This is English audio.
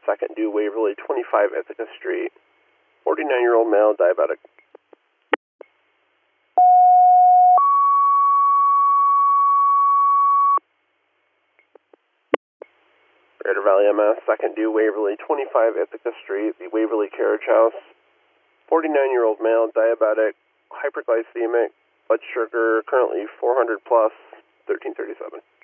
2nd due Waverly, 25 Ithaca Street. 49-year-old male, diabetic. Greater Valley MS, 2nd due Waverly, 25 Ithaca Street, the Waverly Carriage House. 49-year-old male, diabetic, hyperglycemic, blood sugar currently 400 plus, 1337.